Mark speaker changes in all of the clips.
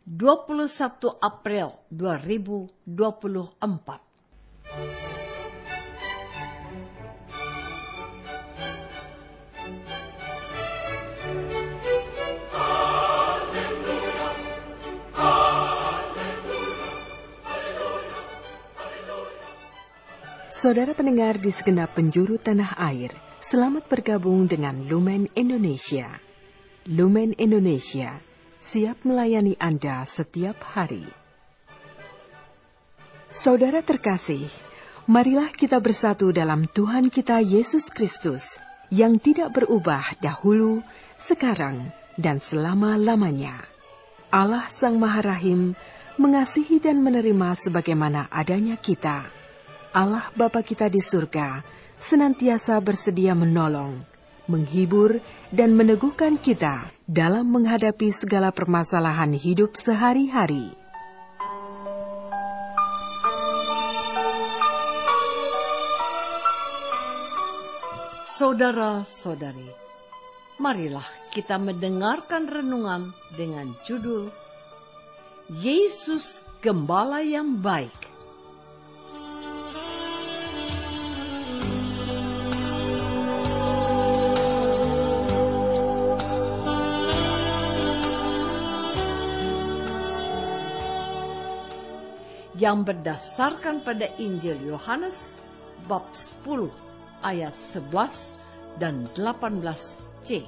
Speaker 1: 21 April 2024.
Speaker 2: Saudara pendengar di segenap penjuru tanah air, selamat bergabung dengan Lumen Indonesia. Lumen Indonesia siap melayani Anda setiap hari. Saudara terkasih, marilah kita bersatu dalam Tuhan kita Yesus Kristus yang tidak berubah dahulu, sekarang, dan selama-lamanya. Allah Sang Maha Rahim mengasihi dan menerima sebagaimana adanya kita. Allah Bapa kita di surga senantiasa bersedia menolong, menghibur, dan meneguhkan kita dalam menghadapi segala permasalahan hidup sehari-hari.
Speaker 1: Saudara-saudari, marilah kita mendengarkan renungan dengan judul Yesus Gembala yang Baik. Yang berdasarkan pada Injil Yohanes bab 10 ayat 11 dan 18c.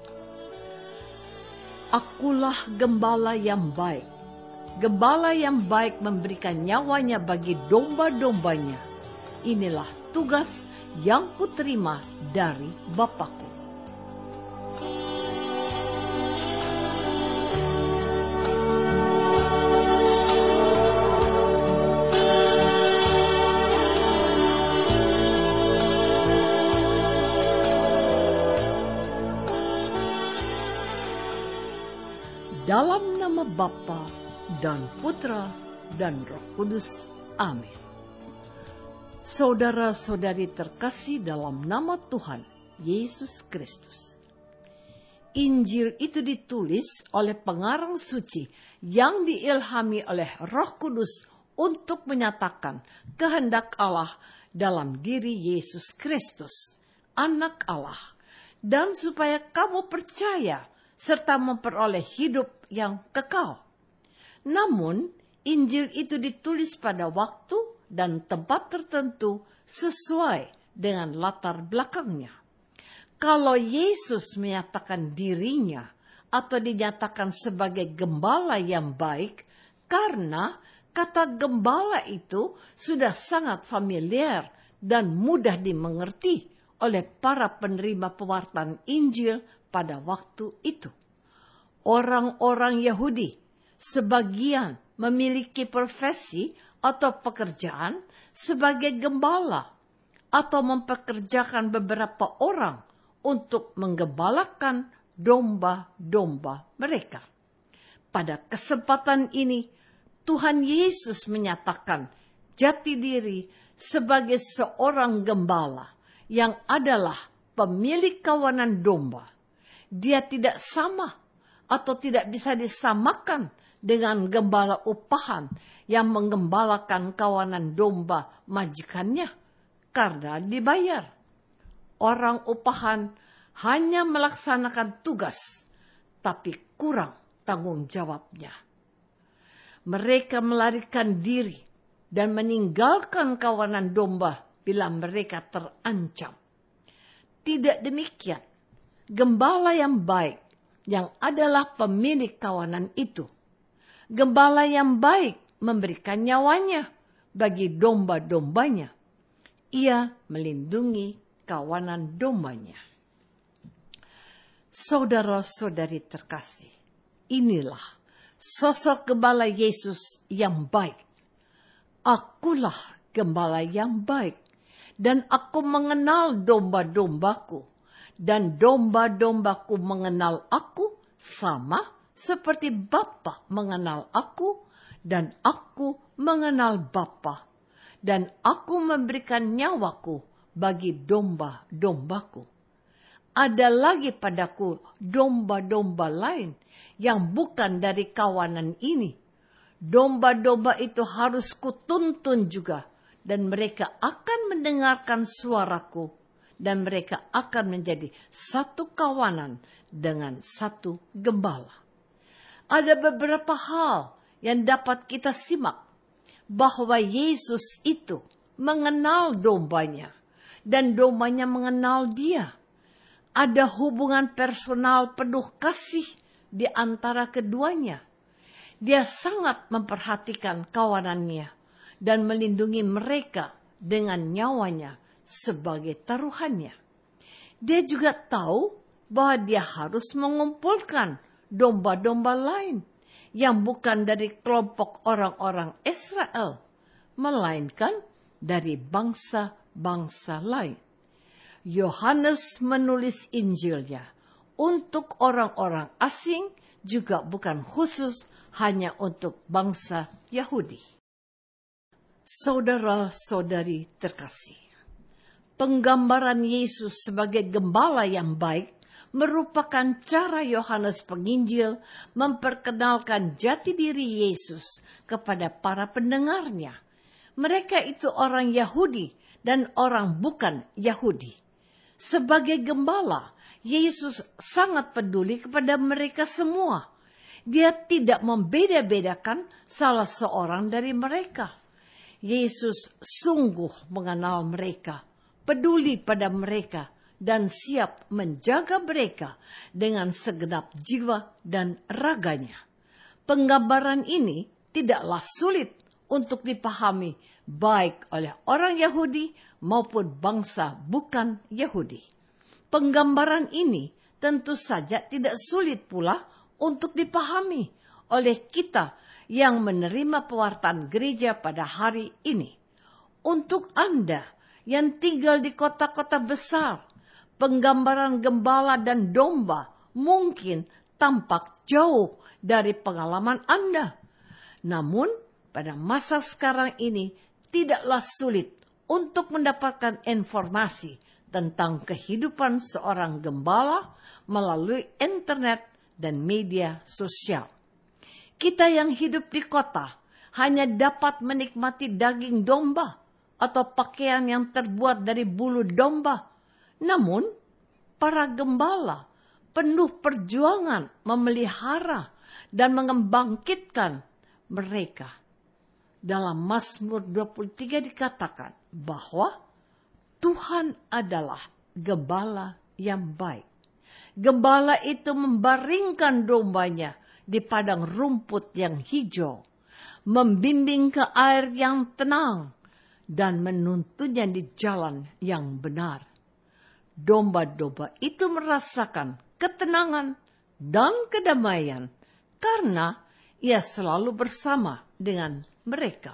Speaker 1: Akulah gembala yang baik. Gembala yang baik memberikan nyawanya bagi domba-dombanya. Inilah tugas yang kuterima dari Bapakku. Dalam nama Bapa dan Putra dan Roh Kudus. Amin. Saudara-saudari terkasih dalam nama Tuhan Yesus Kristus. Injil itu ditulis oleh pengarang suci yang diilhami oleh Roh Kudus untuk menyatakan kehendak Allah dalam diri Yesus Kristus, Anak Allah, dan supaya kamu percaya serta memperoleh hidup yang kekal. Namun, Injil itu ditulis pada waktu dan tempat tertentu sesuai dengan latar belakangnya. Kalau Yesus menyatakan dirinya atau dinyatakan sebagai gembala yang baik, karena kata gembala itu sudah sangat familiar dan mudah dimengerti oleh para penerima pewartaan Injil pada waktu itu. Orang-orang Yahudi sebagian memiliki profesi atau pekerjaan sebagai gembala atau mempekerjakan beberapa orang untuk menggembalakan domba-domba mereka. Pada kesempatan ini, Tuhan Yesus menyatakan jati diri sebagai seorang gembala yang adalah pemilik kawanan domba. Dia tidak sama atau tidak bisa disamakan dengan gembala upahan yang menggembalakan kawanan domba majikannya karena dibayar. Orang upahan hanya melaksanakan tugas, tapi kurang tanggung jawabnya. Mereka melarikan diri dan meninggalkan kawanan domba bila mereka terancam. Tidak demikian. Gembala yang baik, yang adalah pemilik kawanan itu. Gembala yang baik memberikan nyawanya bagi domba-dombanya. Ia melindungi kawanan dombanya. Saudara-saudari terkasih, inilah sosok gembala Yesus yang baik. Akulah gembala yang baik, dan aku mengenal domba-dombaku. Dan domba-dombaku mengenal aku sama seperti Bapa mengenal aku dan aku mengenal Bapa. Dan aku memberikan nyawaku bagi domba-dombaku. ada lagi padaku domba-domba lain yang bukan dari kawanan ini. Domba-domba itu harus kutuntun juga, dan mereka akan mendengarkan suaraku, dan mereka akan menjadi satu kawanan dengan satu gembala. Ada beberapa hal yang dapat kita simak, bahwa Yesus itu mengenal dombanya, dan dombanya mengenal dia. Ada hubungan personal penuh kasih di antara keduanya. Dia sangat memperhatikan kawanannya dan melindungi mereka dengan nyawanya sebagai taruhannya. Dia juga tahu bahwa dia harus mengumpulkan domba-domba lain yang bukan dari kelompok orang-orang Israel, melainkan dari bangsa-bangsa lain. Yohanes menulis Injilnya untuk orang-orang asing, juga bukan khusus hanya untuk bangsa Yahudi. Saudara-saudari terkasih, penggambaran Yesus sebagai gembala yang baik merupakan cara Yohanes Penginjil memperkenalkan jati diri Yesus kepada para pendengarnya. Mereka itu orang Yahudi dan orang bukan Yahudi. Sebagai gembala, Yesus sangat peduli kepada mereka semua. Dia tidak membeda-bedakan salah seorang dari mereka. Yesus sungguh mengenal mereka, peduli pada mereka, dan siap menjaga mereka dengan segenap jiwa dan raganya. Penggambaran ini tidaklah sulit untuk dipahami baik oleh orang Yahudi maupun bangsa bukan Yahudi. Penggambaran ini tentu saja tidak sulit pula untuk dipahami oleh kita yang menerima pewartaan gereja pada hari ini. Untuk Anda yang tinggal di kota-kota besar, penggambaran gembala dan domba mungkin tampak jauh dari pengalaman Anda. Namun, pada masa sekarang ini tidaklah sulit untuk mendapatkan informasi tentang kehidupan seorang gembala melalui internet dan media sosial. Kita yang hidup di kota hanya dapat menikmati daging domba atau pakaian yang terbuat dari bulu domba. Namun, para gembala penuh perjuangan memelihara dan mengembangkitkan mereka. Dalam Mazmur 23 dikatakan bahwa Tuhan adalah gembala yang baik. Gembala itu membaringkan dombanya di padang rumput yang hijau, membimbing ke air yang tenang, dan menuntunnya di jalan yang benar. Domba-domba itu merasakan ketenangan dan kedamaian karena ia selalu bersama dengan mereka.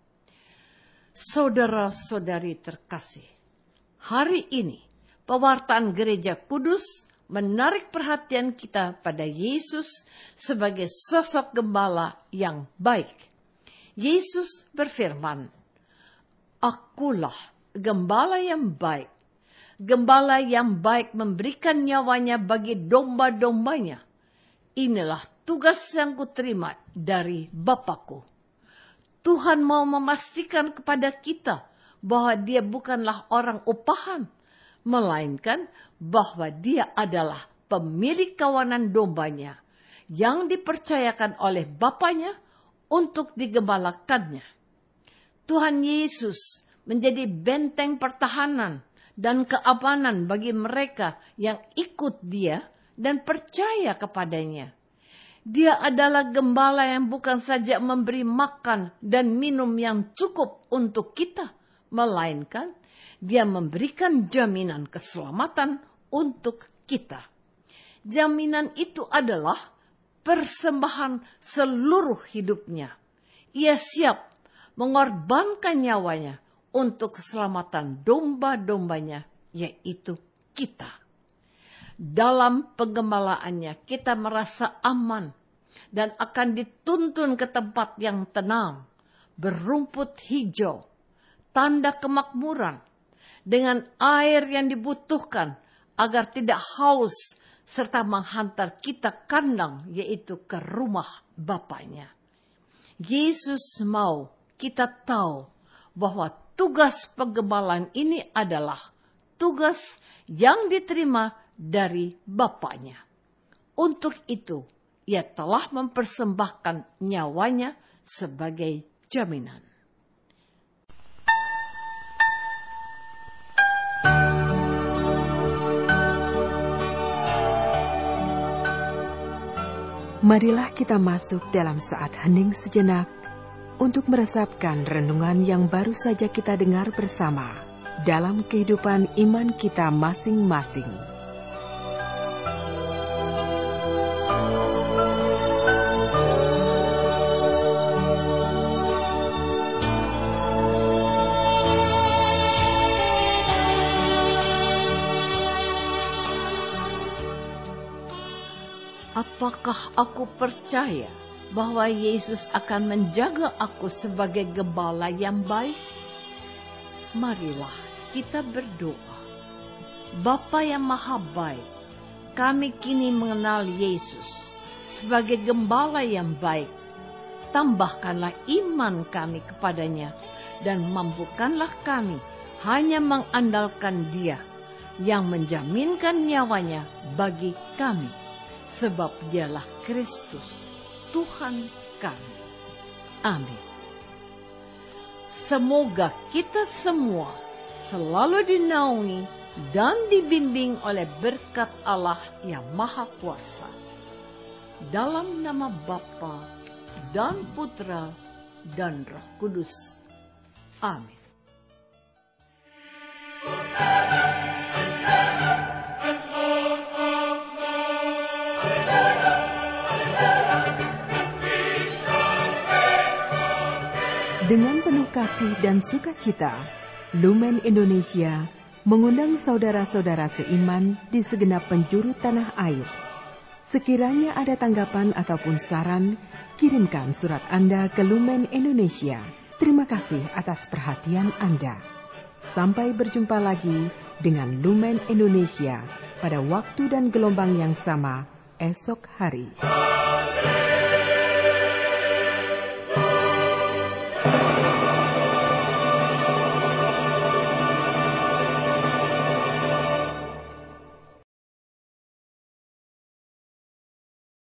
Speaker 1: Saudara-saudari terkasih, hari ini pewartaan Gereja Kudus menarik perhatian kita pada Yesus sebagai sosok gembala yang baik. Yesus berfirman, "Akulah gembala yang baik. Gembala yang baik memberikan nyawanya bagi domba-dombanya. Inilah tugas yang kuterima dari Bapakku." Tuhan mau memastikan kepada kita bahwa Dia bukanlah orang upahan, melainkan bahwa Dia adalah pemilik kawanan dombanya yang dipercayakan oleh Bapanya untuk digembalakannya. Tuhan Yesus menjadi benteng pertahanan dan keamanan bagi mereka yang ikut Dia dan percaya kepadanya. Dia adalah gembala yang bukan saja memberi makan dan minum yang cukup untuk kita, melainkan Dia memberikan jaminan keselamatan untuk kita. Jaminan itu adalah persembahan seluruh hidupnya. Ia siap mengorbankan nyawanya untuk keselamatan domba-dombanya, yaitu kita. Dalam penggembalaannya kita merasa aman dan akan dituntun ke tempat yang tenang, berumput hijau, tanda kemakmuran, dengan air yang dibutuhkan agar tidak haus serta menghantar kita kandang, yaitu ke rumah Bapaknya. Yesus mau kita tahu bahwa tugas penggembalaan ini adalah tugas yang diterima dari Bapaknya. Untuk itu, ia telah mempersembahkan nyawanya sebagai jaminan.
Speaker 2: Marilah kita masuk dalam saat hening sejenak untuk meresapkan renungan yang baru saja kita dengar bersama dalam kehidupan iman kita masing-masing.
Speaker 1: Apakah aku percaya bahwa Yesus akan menjaga aku sebagai gembala yang baik? Marilah kita berdoa. Bapa yang Maha Baik, kami kini mengenal Yesus sebagai gembala yang baik. Tambahkanlah iman kami kepadanya dan mampukanlah kami hanya mengandalkan Dia yang menjaminkan nyawanya bagi kami. Sebab dialah Kristus, Tuhan kami. Amin. Semoga kita semua selalu dinaungi dan dibimbing oleh berkat Allah yang Maha Kuasa. Dalam nama Bapa dan Putra dan Roh Kudus. Amin.
Speaker 2: Dengan penuh kasih dan sukacita, Lumen Indonesia mengundang saudara-saudara seiman di segenap penjuru tanah air. Sekiranya ada tanggapan ataupun saran, kirimkan surat Anda ke Lumen Indonesia. Terima kasih atas perhatian Anda. Sampai berjumpa lagi dengan Lumen Indonesia pada waktu dan gelombang yang sama esok hari.